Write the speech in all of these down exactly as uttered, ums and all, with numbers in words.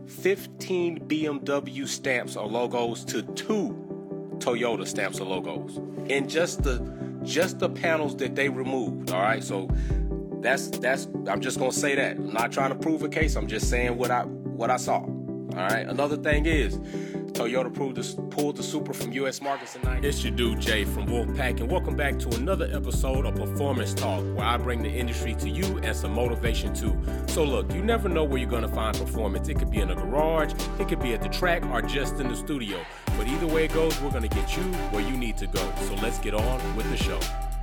fifteen B M W stamps or logos to two Toyota stamps or logos in just the just the panels that they removed. All right, so that's that's I'm just gonna say that. I'm not trying to prove a case. I'm just saying what I what I saw. All right. Another thing is, Toyota pulled the, pulled the Supra from U S markets in ninety. It's your dude Jay from Wolfpack, and welcome back to another episode of Performance Talk, where I bring the industry to you and some motivation too. So look, you never know where you're gonna find performance. It could be in a garage, it could be at the track, or just in the studio. But either way it goes, we're gonna get you where you need to go. So let's get on with the show.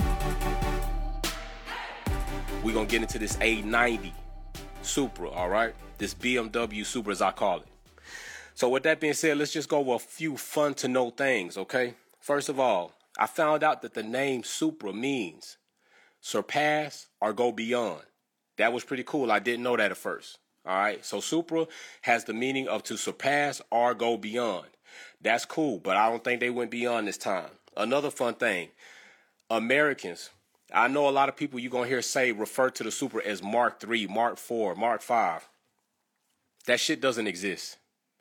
We're gonna get into this A ninety Supra, all right? This B M W Supra, as I call it. So with that being said, let's just go over a few fun to know things, okay? First of all, I found out that the name Supra means surpass or go beyond. That was pretty cool. I didn't know that at first, all right? So Supra has the meaning of to surpass or go beyond. That's cool, but I don't think they went beyond this time. Another fun thing, Americans, I know a lot of people you're going to hear say refer to the Supra as Mark three, Mark four, Mark five. That shit doesn't exist.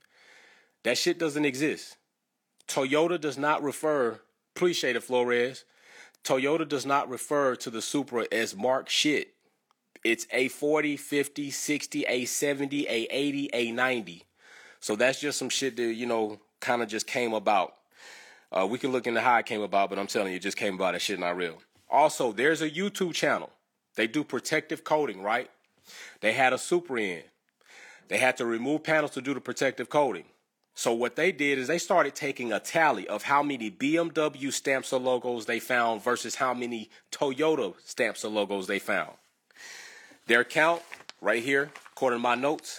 That shit doesn't exist. Toyota does not refer, appreciate it, Flores. Toyota does not refer to the Supra as Mark shit. It's A forty, fifty, sixty, A seventy, A eighty, A ninety. So that's just some shit that, you know, kind of just came about. Uh, we can look into how it came about, but I'm telling you, it just came about. That shit not real. Also, there's a YouTube channel. They do protective coating, right? They had a Supra in. They had to remove panels to do the protective coating. So what they did is they started taking a tally of how many B M W stamps or logos they found versus how many Toyota stamps or logos they found. Their count right here, according to my notes,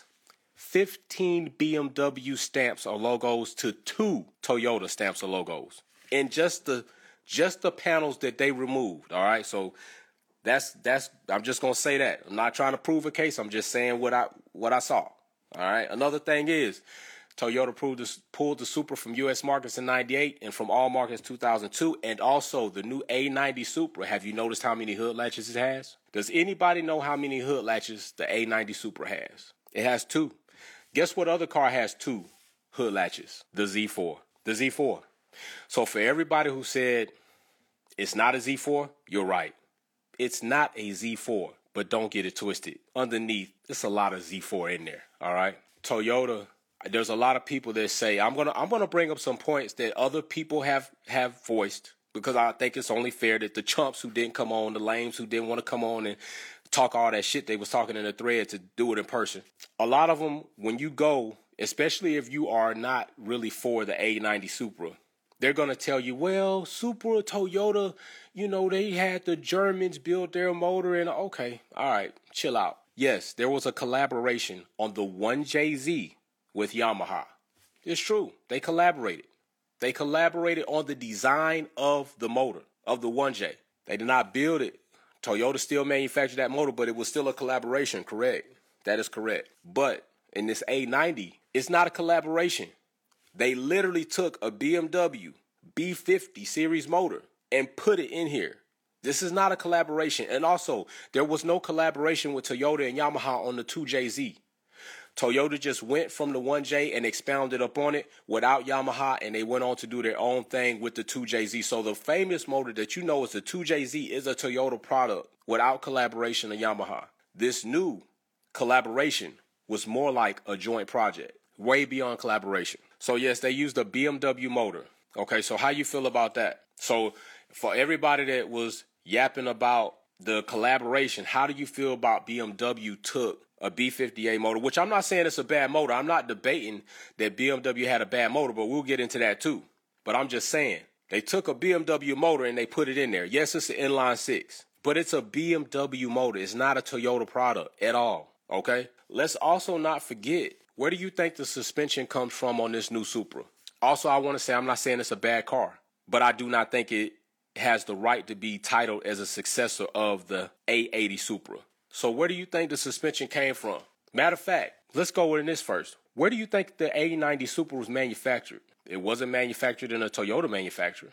fifteen B M W stamps or logos to two Toyota stamps or logos in just the just the panels that they removed. All right, so that's that's I'm just gonna say that. I'm not trying to prove a case. I'm just saying what I what I saw. All right. Another thing is, Toyota pulled the, pulled the Supra from U S markets in ninety-eight and from all markets two thousand two, and also the new A ninety Supra. Have you noticed how many hood latches it has? Does anybody know how many hood latches the A ninety Supra has? It has two. Guess what other car has two hood latches? The Z four. The Z four. So for everybody who said it's not a Z four, you're right. It's not a Z four, but don't get it twisted. Underneath, there's a lot of Z four in there, all right? Toyota, there's a lot of people that say, I'm gonna I'm gonna bring up some points that other people have, have voiced, because I think it's only fair that the chumps who didn't come on, the lames who didn't want to come on and talk all that shit they was talking in the thread to do it in person. A lot of them, when you go, especially if you are not really for the A ninety Supra, they're going to tell you, well, Supra, Toyota, you know, they had the Germans build their motor, and okay, all right, chill out. Yes, there was a collaboration on the one J Z with Yamaha. It's true. They collaborated. They collaborated on the design of the motor, of the one J. They did not build it. Toyota still manufactured that motor, but it was still a collaboration, correct? That is correct. But in this A ninety, it's not a collaboration. They literally took a B M W B fifty series motor and put it in here. This is not a collaboration. And also, there was no collaboration with Toyota and Yamaha on the two J Z. Toyota just went from the one J and expounded upon it without Yamaha, and they went on to do their own thing with the two J Z. So the famous motor that you know is the two J Z is a Toyota product without collaboration of Yamaha. This new collaboration was more like a joint project, way beyond collaboration. So yes, they used a B M W motor. Okay, so how you feel about that? So for everybody that was yapping about the collaboration, how do you feel about B M W took a B fifty A motor, which I'm not saying it's a bad motor. I'm not debating that B M W had a bad motor, but we'll get into that too. But I'm just saying, they took a B M W motor and they put it in there. Yes, it's an inline six, but it's a B M W motor. It's not a Toyota product at all, okay? Let's also not forget, where do you think the suspension comes from on this new Supra? Also, I want to say, I'm not saying it's a bad car, but I do not think it has the right to be titled as a successor of the A eighty Supra. So where do you think the suspension came from? Matter of fact, let's go in this first. Where do you think the A ninety Supra was manufactured? It wasn't manufactured in a Toyota manufacturer.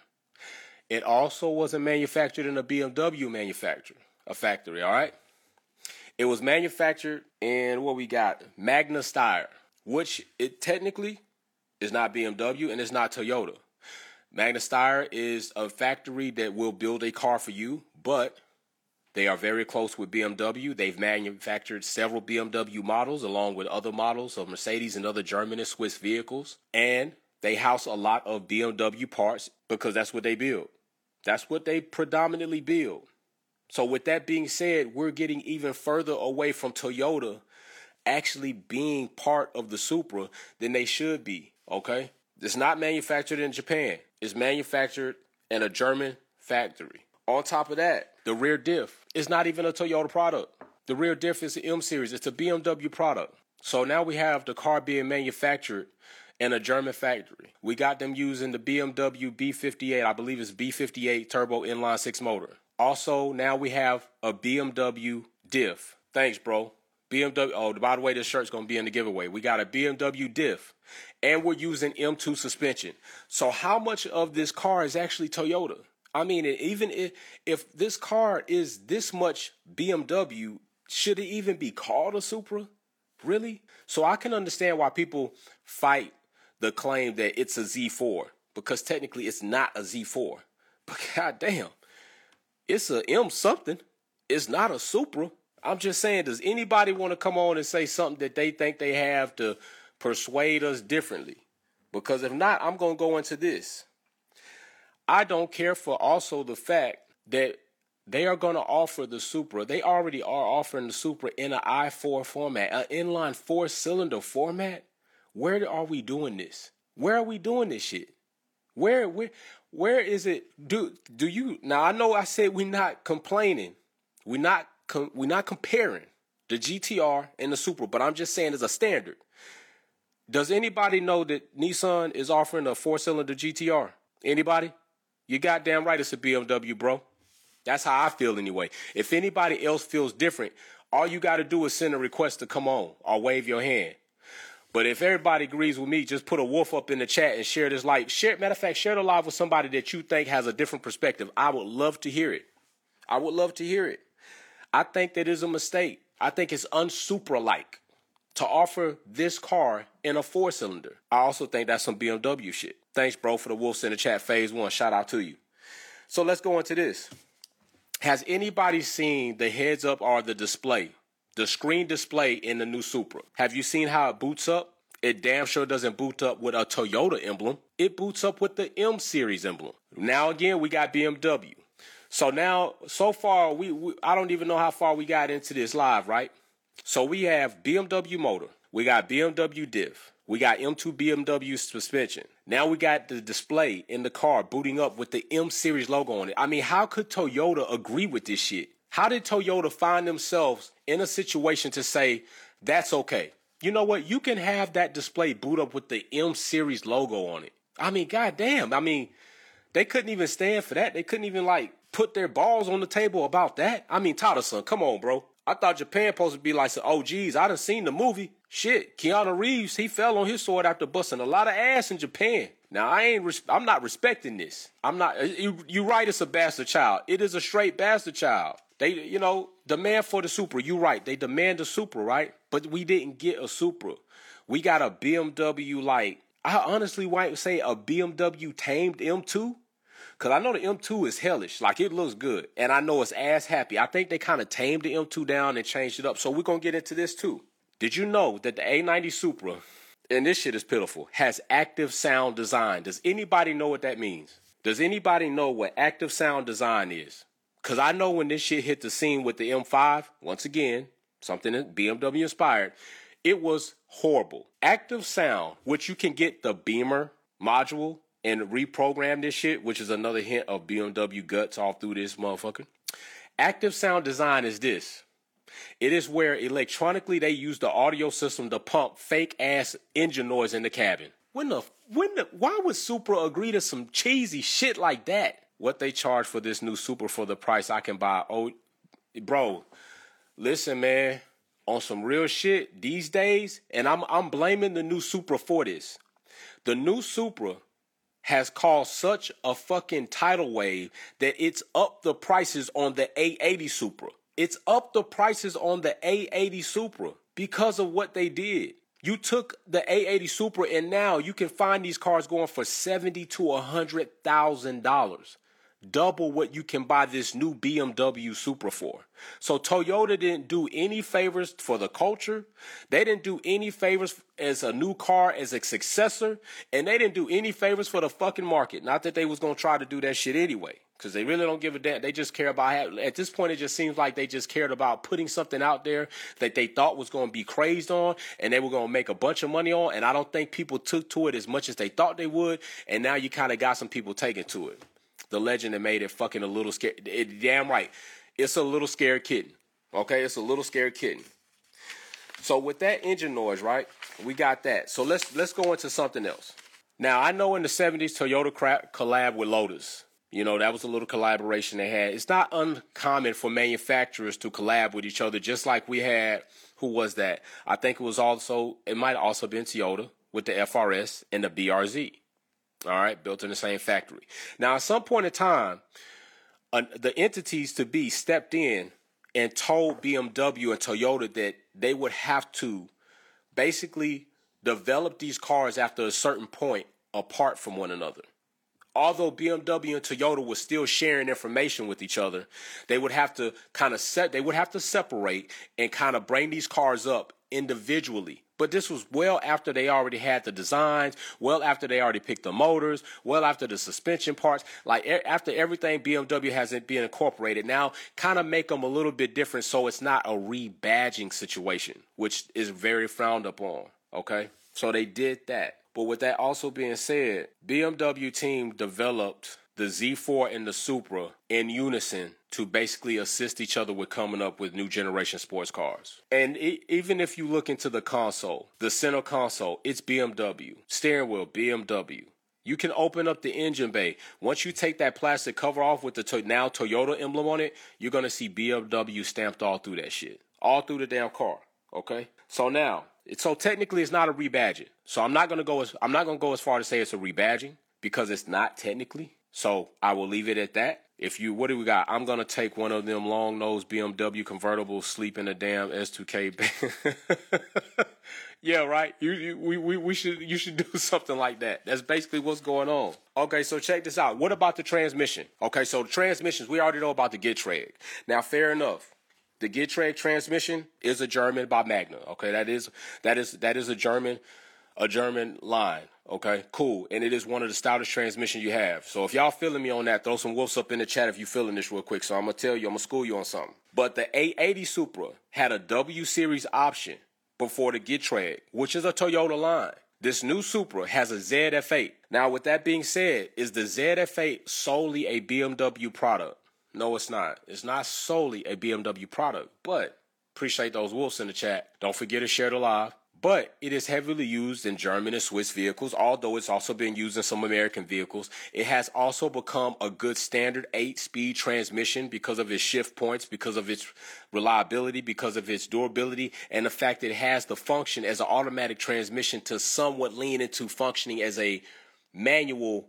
It also wasn't manufactured in a B M W manufacturer, a factory, all right? It was manufactured in, what we got, Magna Steyr. which it technically is not B M W and it's not Toyota. Magna Steyr is a factory that will build a car for you, but they are very close with B M W. They've manufactured several B M W models along with other models of Mercedes and other German and Swiss vehicles. And they house a lot of B M W parts because that's what they build. That's what they predominantly build. So with that being said, we're getting even further away from Toyota actually being part of the Supra than they should be, okay? It's not manufactured in Japan. It's manufactured in a German factory. On top of that, the rear diff is not even a Toyota product. The rear diff is the M series. It's a B M W product. So now we have the car being manufactured in a German factory. We got them using the B M W B fifty-eight. I believe it's B fifty-eight turbo inline six motor. Also, now we have a B M W diff. Thanks, bro. B M W. Oh, by the way, this shirt's going to be in the giveaway. We got a B M W diff, and we're using M two suspension. So how much of this car is actually Toyota? I mean, even if, if this car is this much B M W, should it even be called a Supra? Really? So I can understand why people fight the claim that it's a Z four, because technically it's not a Z four. But goddamn, it's a M something. It's not a Supra. I'm just saying, does anybody want to come on and say something that they think they have to persuade us differently? Because if not, I'm going to go into this. I don't care for also the fact that they are going to offer the Supra. They already are offering the Supra in an I four format, an inline four-cylinder format. Where are we doing this? Where are we doing this shit? Where, where, where is it? Do, do you, now I know I said we're not complaining. We're not, com, we're not comparing the G T R and the Supra, but I'm just saying as a standard. Does anybody know that Nissan is offering a four-cylinder G T R? Anybody? You goddamn right it's a B M W, bro. That's how I feel anyway. If anybody else feels different, all you got to do is send a request to come on or wave your hand. But if everybody agrees with me, just put a wolf up in the chat and share this live. Share, matter of fact, share the live with somebody that you think has a different perspective. I would love to hear it. I would love to hear it. I think that is a mistake. I think it's unsupra-like to offer this car in a four-cylinder. I also think that's some B M W shit. Thanks, bro, for the wolves in the chat. Phase one, shout out to you. So let's go into this. Has anybody seen the heads up or the display, the screen display in the new Supra? Have you seen how it boots up? It damn sure doesn't boot up with a Toyota emblem. It boots up with the M series emblem. Now again, we got B M W. So now, so far, we, we I don't even know how far we got into this live, right? So we have B M W motor. We got B M W diff. We got M two B M W suspension. Now we got the display in the car booting up with the M series logo on it. I mean, how could Toyota agree with this shit? How did Toyota find themselves in a situation to say, that's okay? You know what? You can have that display boot up with the M series logo on it. I mean, goddamn. I mean, they couldn't even stand for that. They couldn't even, like, put their balls on the table about that. I mean, Tada-san, come on, bro. I thought Japan supposed to be like, oh, geez, I done seen the movie. Shit, Keanu Reeves, he fell on his sword after busting a lot of ass in Japan. Now, I ain't, res- I'm not respecting this. I'm not, you, you right, it's a bastard child. It is a straight bastard child. They, you know, demand for the Supra. You right, they demand a Supra, right? But we didn't get a Supra. We got a B M W, like, I honestly might say a B M W tamed M two. Because I know the M two is hellish. Like, it looks good. And I know it's ass happy. I think they kind of tamed the M two down and changed it up. So we're going to get into this too. Did you know that the A ninety Supra, and this shit is pitiful, has active sound design? Does anybody know what that means? Does anybody know what active sound design is? Because I know when this shit hit the scene with the M five, once again, something that B M W inspired, it was horrible. Active sound, which you can get the Beamer module and reprogram this shit, which is another hint of B M W guts all through this motherfucker. Active sound design is this. It is where electronically they use the audio system to pump fake ass engine noise in the cabin. When the, when the, why would Supra agree to some cheesy shit like that? What they charge for this new Supra for the price I can buy. Oh, bro, listen, man, on some real shit these days, and I'm, I'm blaming the new Supra for this. The new Supra has caused such a fucking tidal wave that it's up the prices on the A eighty Supra. It's up the prices on the A eighty Supra because of what they did. You took the A eighty Supra, and now you can find these cars going for seventy to one hundred thousand dollars. Double what you can buy this new B M W Supra for. So Toyota didn't do any favors for the culture. They didn't do any favors as a new car, as a successor. And they didn't do any favors for the fucking market. Not that they was going to try to do that shit anyway. Because they really don't give a damn. They just care about, at this point, it just seems like they just cared about putting something out there that they thought was going to be crazed on and they were going to make a bunch of money on. And I don't think people took to it as much as they thought they would. And now you kind of got some people taking to it. The legend that made it fucking a little scared. It, damn right. It's a little scared kitten. Okay? It's a little scared kitten. So with that engine noise, right? We got that. So let's let's go into something else. Now, I know in the seventies, Toyota collabed with Lotus. You know, that was a little collaboration they had. It's not uncommon for manufacturers to collab with each other, just like we had, who was that? I think it was also, it might have also been Toyota with the F R S and the B R Z. All right, built in the same factory. Now, at some point in time, uh, the entities to be stepped in and told B M W and Toyota that they would have to basically develop these cars after a certain point apart from one another. Although B M W and Toyota were still sharing information with each other, they would have to kind of set, they would have to separate and kind of bring these cars up individually. But this was well after they already had the designs, well after they already picked the motors, well after the suspension parts, like e- after everything B M W hasn't been incorporated. Now, kind of make them a little bit different so it's not a rebadging situation, which is very frowned upon, okay? So they did that. But with that also being said, B M W team developed the Z four and the Supra in unison to basically assist each other with coming up with new generation sports cars. And it, even if you look into the console, the center console, it's B M W. Steering wheel, B M W. You can open up the engine bay. Once you take that plastic cover off with the to- now Toyota emblem on it, you're going to see B M W stamped all through that shit. All through the damn car, okay? So now, so technically it's not a rebadging. So I'm not going to go as I'm not going to go as far to say it's a rebadging because it's not technically. So I will leave it at that. If you, what do we got? I'm going to take one of them long-nosed B M W convertibles, sleep in a damn S two K. Yeah, right. You, you, we, we, we should, you should do something like that. That's basically what's going on. Okay, so check this out. What about the transmission? Okay, so the transmissions, we already know about the Getrag. Now, fair enough. The Getrag transmission is a German by Magna. Okay, that is, that is, that is a German, a German line. Okay, cool. And it is one of the stoutest transmissions you have. So if y'all feeling me on that, throw some wolves up in the chat if you feeling this real quick. So I'm going to tell you, I'm going to school you on something. But the A eighty Supra had a W Series option before the Getrag, which is a Toyota line. This new Supra has a Z F eight. Now, with that being said, is the Z F eight solely a B M W product? No, it's not. It's not solely a B M W product. But appreciate those wolves in the chat. Don't forget to share the live. But it is heavily used in German and Swiss vehicles, although it's also been used in some American vehicles. It has also become a good standard eight-speed transmission because of its shift points, because of its reliability, because of its durability, and the fact that it has the function as an automatic transmission to somewhat lean into functioning as a manual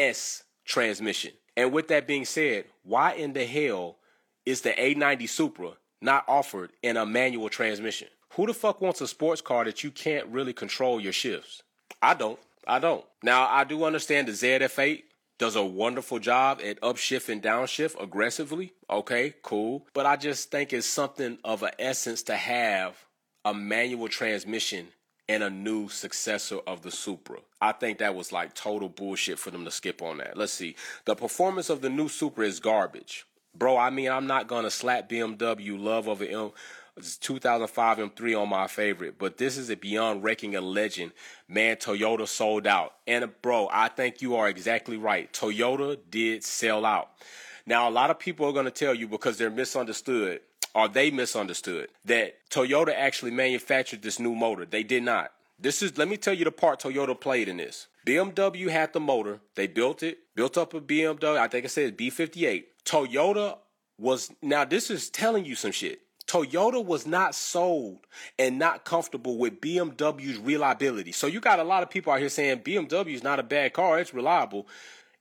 S transmission. And with that being said, why in the hell is the A ninety Supra not offered in a manual transmission? Who the fuck wants a sports car that you can't really control your shifts? I don't. I don't. Now, I do understand the Z F eight does a wonderful job at upshift and downshift aggressively. Okay, cool. But I just think it's something of an essence to have a manual transmission and a new successor of the Supra. I think that was like total bullshit for them to skip on that. Let's see. The performance of the new Supra is garbage. Bro, I mean, I'm not going to slap B M W love over M. two thousand five M three on my favorite, but this is a beyond wrecking a legend. Man, Toyota sold out. And bro, I think you are exactly right. Toyota did sell out. Now, a lot of people are going to tell you because they're misunderstood, or they misunderstood, that Toyota actually manufactured this new motor. They did not. This is, let me tell you the part Toyota played in this. B M W had the motor. They built it, built up a B M W, I think I said B fifty-eight. Toyota was, now this is telling you some shit. Toyota was not sold and not comfortable with B M W's reliability. So you got a lot of people out here saying B M W is not a bad car, it's reliable.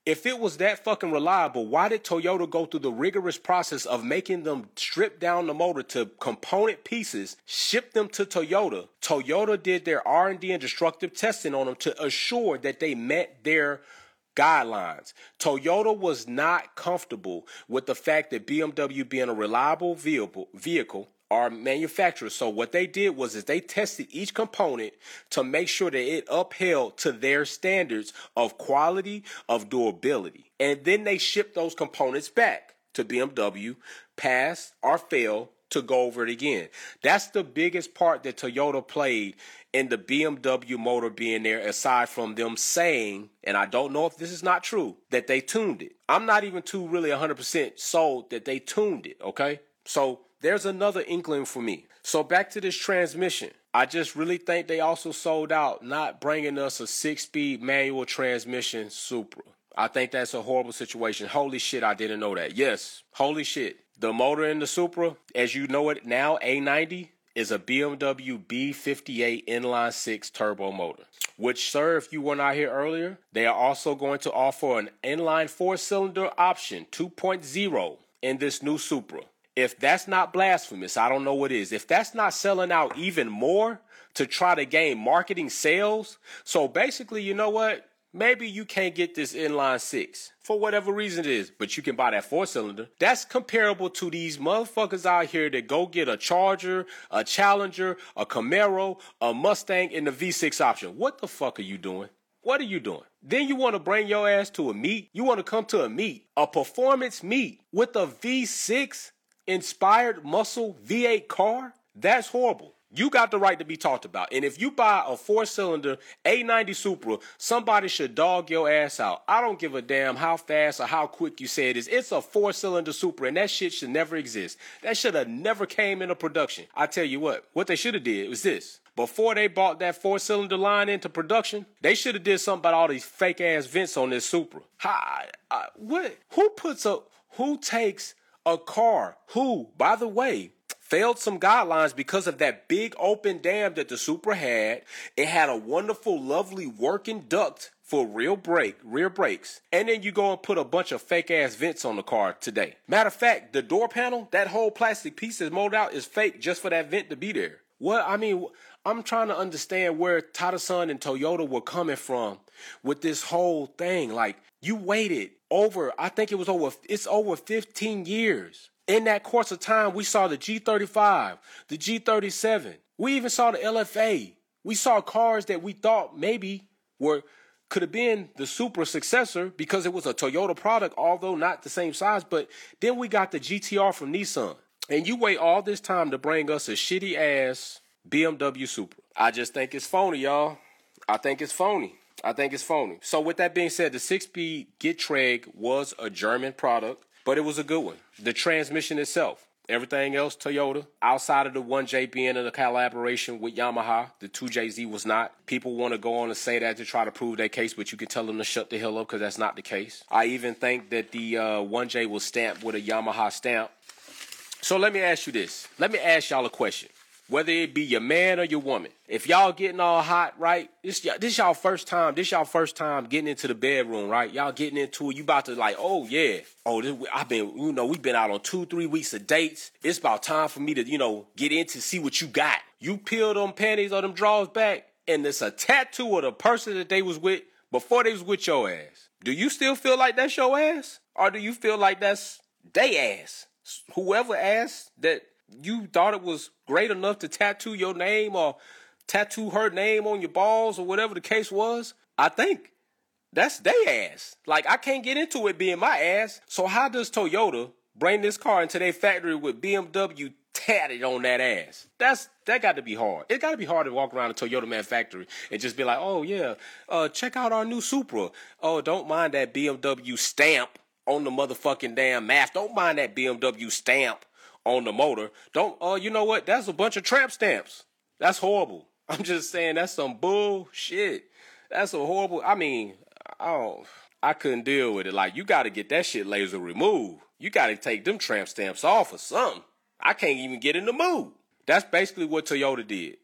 If it was that fucking reliable, why did Toyota go through the rigorous process of making them strip down the motor to component pieces, ship them to Toyota? Toyota did their R and D and destructive testing on them to assure that they met their guidelines. Toyota was not comfortable with the fact that B M W being a reliable vehicle, vehicle or manufacturer. So what they did was is they tested each component to make sure that it upheld to their standards of quality, of durability. And then they shipped those components back to B M W, pass or fail, to go over it again. That's the biggest part that Toyota played in the B M W motor being there, aside from them saying, and I don't know if this is not true, that they tuned it. I'm not even too really one hundred percent sold that they tuned it, okay? So there's another inkling for me. So back to this transmission. I just really think they also sold out not bringing us a six-speed manual transmission Supra. I think that's a horrible situation. Holy shit, I didn't know that. Yes, holy shit. The motor in the Supra, as you know it now, A ninety, is a B M W B fifty-eight inline six turbo motor. Which, sir, if you were not here earlier, they are also going to offer an inline four-cylinder option two point oh in this new Supra. If that's not blasphemous, I don't know what is. If that's not selling out even more to try to gain marketing sales, so basically, you know what? Maybe you can't get this inline six for whatever reason it is, but you can buy that four cylinder. That's comparable to these motherfuckers out here that go get a Charger, a Challenger, a Camaro, a Mustang in the V six option. What the fuck are you doing? What are you doing? Then you want to bring your ass to a meet? You want to come to a meet, a performance meet with a V six inspired muscle V eight car? That's horrible. You got the right to be talked about. And if you buy a four-cylinder A ninety Supra, somebody should dog your ass out. I don't give a damn how fast or how quick you say it is. It's a four-cylinder Supra, and that shit should never exist. That should have never came into production. I tell you what, what they should have did was this. Before they brought that four-cylinder line into production, they should have did something about all these fake-ass vents on this Supra. Hi, I, what? Who puts a, who takes a car, who, by the way, failed some guidelines because of that big open dam that the Supra had. It had a wonderful, lovely working duct for real brake, rear brakes. And then you go and put a bunch of fake ass vents on the car today. Matter of fact, the door panel, that whole plastic piece that's molded out is fake just for that vent to be there. What, I mean, I'm trying to understand where Tata-san and Toyota were coming from with this whole thing. Like, you waited over, I think it was over, it's over fifteen years. In that course of time, we saw the G thirty-five, the G thirty-seven. We even saw the L F A. We saw cars that we thought maybe were could have been the Supra successor because it was a Toyota product, although not the same size. But then we got the G T R from Nissan. And you wait all this time to bring us a shitty-ass B M W Supra. I just think it's phony, y'all. I think it's phony. I think it's phony. So with that being said, the six-speed Getrag was a German product. But it was a good one. The transmission itself, everything else Toyota, outside of the one J being in a collaboration with Yamaha, the two J Z was not. People want to go on and say that to try to prove their case, but you can tell them to shut the hell up because that's not the case. I even think that the uh, one J was stamped with a Yamaha stamp. So let me ask you this. Let me ask y'all a question. Whether it be your man or your woman, if y'all getting all hot, right? This this y'all first time. This y'all first time getting into the bedroom, right? Y'all getting into it. You about to like, oh yeah, oh this, I've been, you know, we've been out on two, three weeks of dates. It's about time for me to, you know, get in to see what you got. You peel them panties or them drawers back, and it's a tattoo of the person that they was with before they was with your ass. Do you still feel like that's your ass, or do you feel like that's they ass? Whoever ass that you thought it was great enough to tattoo your name or tattoo her name on your balls or whatever the case was, I think that's they ass. Like, I can't get into it being my ass. So how does Toyota bring this car into their factory with B M W tatted on that ass? That's that got to be hard. It got to be hard to walk around a Toyota man factory and just be like, oh yeah, uh, check out our new Supra. Oh, don't mind that B M W stamp on the motherfucking damn mask. Don't mind that B M W stamp on the motor. Don't, uh, you know what? That's a bunch of tramp stamps. That's horrible. I'm just saying that's some bullshit. That's a horrible, I mean, I don't, I couldn't deal with it. Like, you got to get that shit laser removed. You got to take them tramp stamps off or something. I can't even get in the mood. That's basically what Toyota did.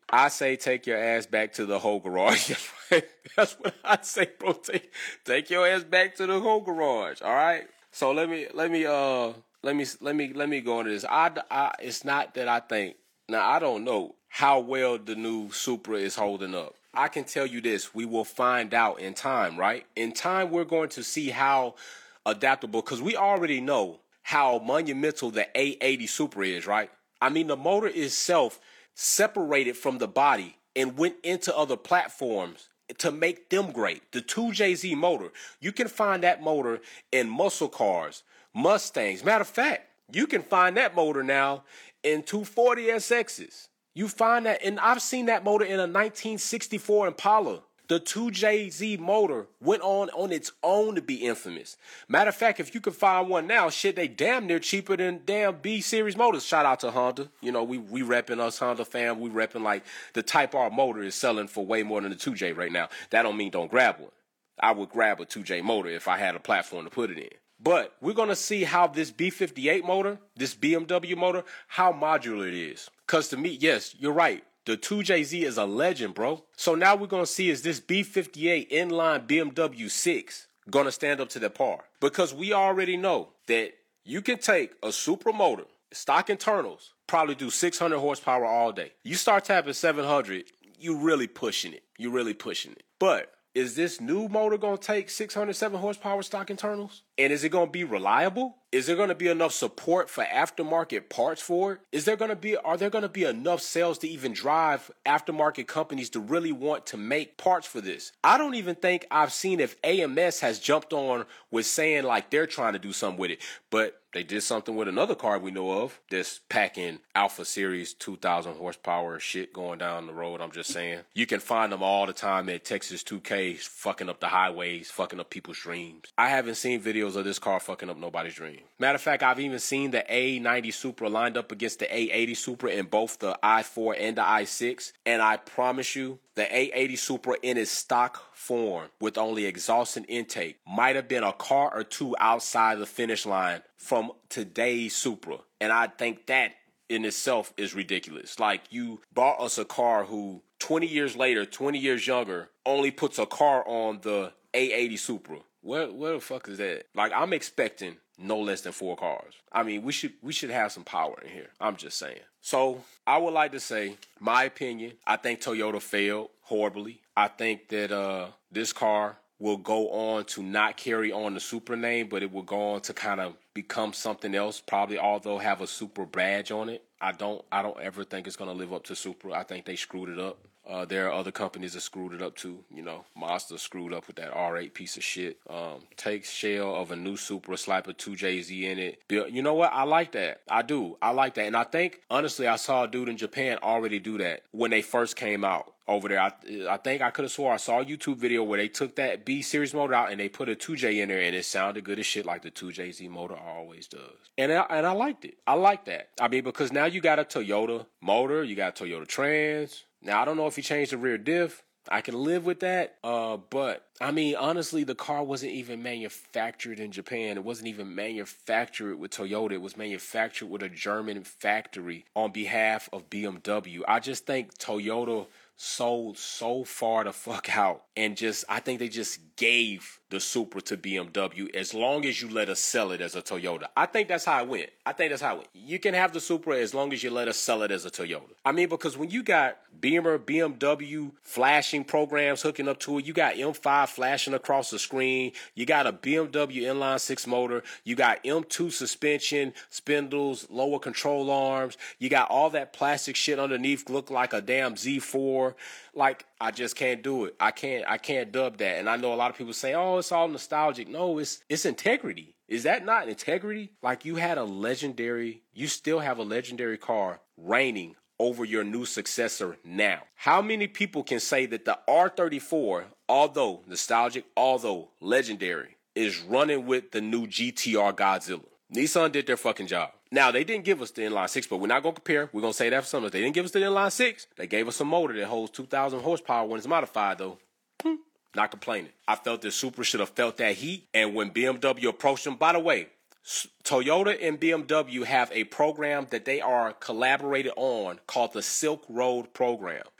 I say take your ass back to the whole garage. That's what I say, bro. Take, take your ass back to the whole garage. All right. So let me let me uh let me let me let me go into this. I, I it's not that I think now I don't know how well the new Supra is holding up. I can tell you this: we will find out in time, right? In time, we're going to see how adaptable, because we already know how monumental the A eighty Supra is, right? I mean, the motor itself separated from the body and went into other platforms to make them great. The two J Z motor, you can find that motor in muscle cars, Mustangs. Matter of fact, you can find that motor now in two forty S Xs. You find that, and I've seen that motor in a nineteen sixty-four Impala. The two J Z motor went on on its own to be infamous. Matter of fact, if you could find one now, shit, they damn near cheaper than damn B-Series motors. Shout out to Honda. You know, we we repping us Honda fam. We repping like the Type R motor is selling for way more than the two J right now. That don't mean don't grab one. I would grab a two J motor if I had a platform to put it in. But we're going to see how this B fifty-eight motor, this B M W motor, how modular it is. Because to me, yes, you're right. The two J Z is a legend, bro. So now we're going to see, is this B fifty-eight inline B M W six going to stand up to the par? Because we already know that you can take a Supra motor, stock internals, probably do six hundred horsepower all day. You start tapping seven hundred, you really pushing it. You really pushing it. But is this new motor going to take six hundred seven horsepower stock internals? And is it going to be reliable? Is there going to be enough support for aftermarket parts for it? Is there going to be, are there going to be enough sales to even drive aftermarket companies to really want to make parts for this? I don't even think I've seen if A M S has jumped on with saying like they're trying to do something with it. But they did something with another car we know of that's packing Alpha Series two thousand horsepower shit going down the road. I'm just saying. You can find them all the time at Texas two K, fucking up the highways, fucking up people's dreams. I haven't seen videos of this car fucking up nobody's dream. Matter of fact, I've even seen the A ninety Supra lined up against the A eighty Supra in both the i four and the i six. And I promise you, the A eighty Supra in its stock form with only exhaust and intake might have been a car or two outside the finish line from today's Supra. And I think that in itself is ridiculous. Like, you bought us a car who twenty years later, twenty years younger, only puts a car on the A eighty Supra. Where, where the fuck is that? Like, I'm expecting no less than four cars. I mean, we should we should have some power in here. I'm just saying. So I would like to say, my opinion, I think Toyota failed horribly. I think that uh, this car will go on to not carry on the Supra name, but it will go on to kind of become something else, probably, although have a Supra badge on it. I don't I don't ever think it's going to live up to Supra. I think they screwed it up. Uh, there are other companies that screwed it up too. You know, Mazda screwed up with that R eight piece of shit. Um, take shell of a new Supra, slap a two J Z in it. You know what? I like that. I do. I like that. And I think, honestly, I saw a dude in Japan already do that when they first came out over there. I, I think I could have swore I saw a YouTube video where they took that B-Series motor out and they put a two J in there, and it sounded good as shit like the two J Z motor always does. And I, and I liked it. I like that. I mean, because now you got a Toyota motor, you got Toyota Trans. Now, I don't know if he changed the rear diff. I can live with that. Uh, but, I mean, honestly, the car wasn't even manufactured in Japan. It wasn't even manufactured with Toyota. It was manufactured with a German factory on behalf of B M W. I just think Toyota sold so far the fuck out, and just, I think they just gave the Supra to B M W as long as you let us sell it as a Toyota. I think that's how it went. I think that's how it went. You can have the Supra as long as you let us sell it as a Toyota. I mean, because when you got Beamer, B M W flashing programs hooking up to it, you got M five flashing across the screen, you got a B M W inline six motor, you got M two suspension, spindles, lower control arms, you got all that plastic shit underneath look like a damn Z four. Like, I just can't do it. I can't I can't dub that. And I know a lot of people say, oh, it's all nostalgic. No, it's it's integrity. Is that not integrity? Like, you had a legendary, you still have a legendary car reigning over your new successor now. How many people can say that the R thirty-four, although nostalgic, although legendary, is running with the new G T R Godzilla? Nissan did their fucking job. Now, they didn't give us the inline six, but we're not going to compare. We're going to say that for something. They didn't give us the inline six. They gave us a motor that holds two thousand horsepower when it's modified, though. Hmm. Not complaining. I felt that Supra should have felt that heat. And when B M W approached them, by the way, Toyota and B M W have a program that they are collaborated on called the Silk Road program.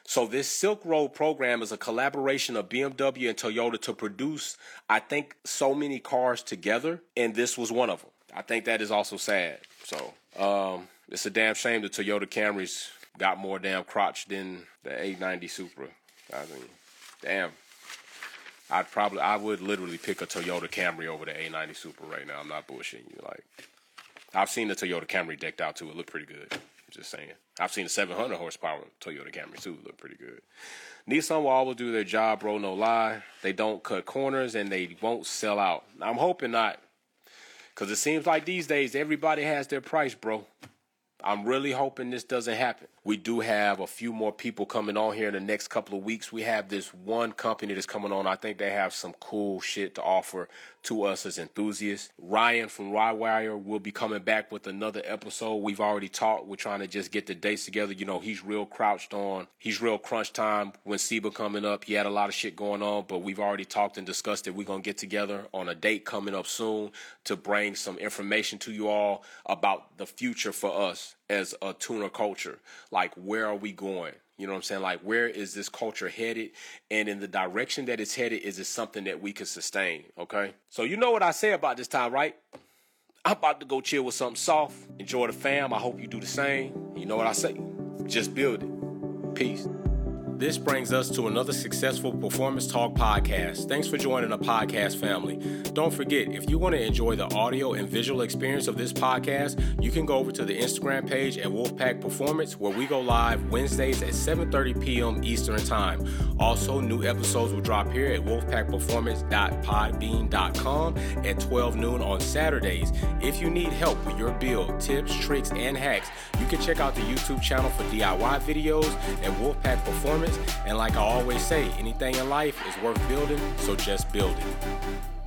So this Silk Road program is a collaboration of B M W and Toyota to produce, I think, so many cars together, and this was one of them. I think that is also sad. So um, it's a damn shame the Toyota Camrys got more damn crotch than the eight ninety Supra. I mean, damn. I'd probably, I would literally pick a Toyota Camry over the eight ninety Supra right now. I'm not bullshitting you. Like, I've seen the Toyota Camry decked out too. It looked pretty good. Just saying. I've seen a seven hundred horsepower Toyota Camry too. Look pretty good. Nissan will always do their job, bro. No lie. They don't cut corners and they won't sell out. I'm hoping not. Because it seems like these days everybody has their price, bro. I'm really hoping this doesn't happen. We do have a few more people coming on here in the next couple of weeks. We have this one company that's coming on. I think they have some cool shit to offer to us as enthusiasts. Ryan from Rywire will be coming back with another episode. We've already talked. We're trying to just get the dates together. You know, he's real crouched on. He's real crunch time when SEBA coming up. He had a lot of shit going on, but we've already talked and discussed it. We're going to get together on a date coming up soon to bring some information to you all about the future for us as a tuner culture. Like, where are we going? You know what I'm saying? Like, where is this culture headed? And in the direction that it's headed, is it something that we can sustain? Okay? So you know what I say about this time, right? I'm about to go chill with something soft. Enjoy the fam. I hope you do the same. You know what I say? Just build it. Peace. This brings us to another successful Performance Talk podcast. Thanks for joining the podcast family. Don't forget, if you want to enjoy the audio and visual experience of this podcast, you can go over to the Instagram page at Wolfpack Performance, where we go live Wednesdays at seven thirty p.m. Eastern Time. Also, new episodes will drop here at wolfpack performance dot podbean dot com at twelve noon on Saturdays. If you need help with your build, tips, tricks, and hacks, you can check out the YouTube channel for D I Y videos and Wolfpack Performance. And like I always say, anything in life is worth building, so just build it.